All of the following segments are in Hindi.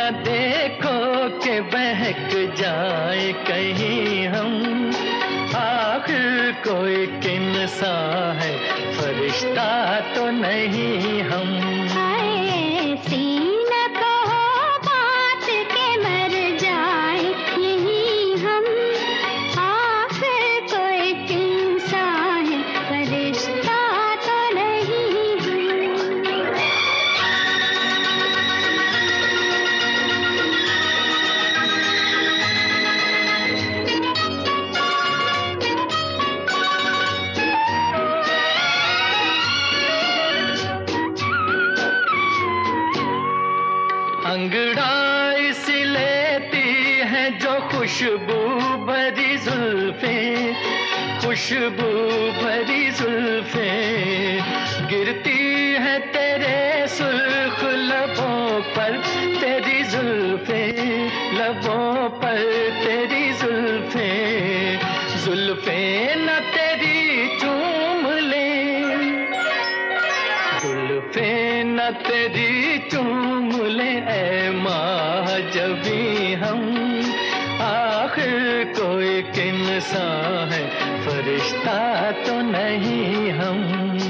देखो कि बहक जाए कहीं हम, आखिर कोई किनसा है, फरिश्ता तो नहीं हम। अंगड़ाई सी लेती है जो खुशबू भरी जुल्फें, खुशबू भरी जुल्फें, गिरती है तेरे सुर्ख लबों पर तेरी जुल्फें, लबों पर तेरी जुल्फें, जुल्फें न तेरी चूम ले, जुल्फें न तेरी चूम ले ऐ माह जबी हम, आखिर कोई किनसा है, फरिश्ता तो नहीं हम।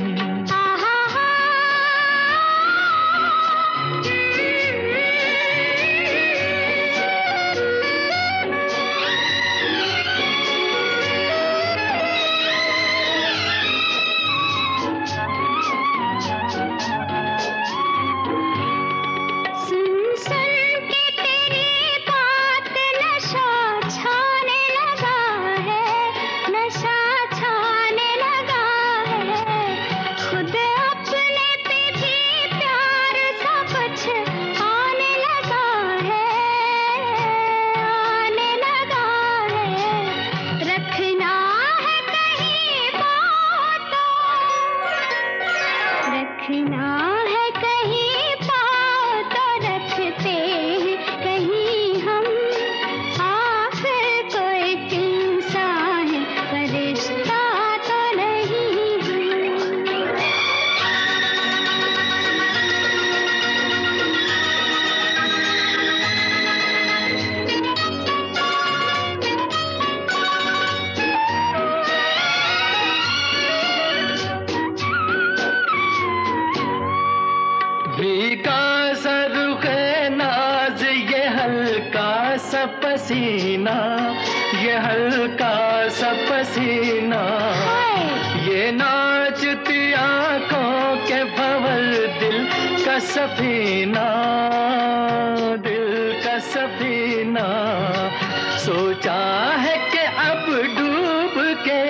भीगा सा रुखे नाज ये हल्का सा पसीना, ये हल्का सा पसीना, ये नाचती आंखों के भंवर दिल का सफीना, दिल का सफीना, सोचा है कि अब डूब के,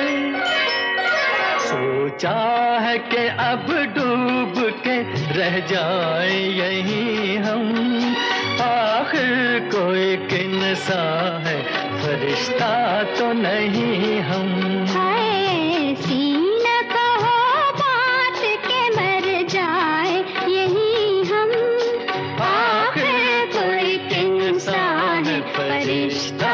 सोचा है कि अब डूब के रह जाए यहीं हम, आखिर कोई किनसा है, फरिश्ता तो नहीं हम। सीना कहो बात के मर जाए यहीं हम, आखिर कोई किनसा है, फरिश्ता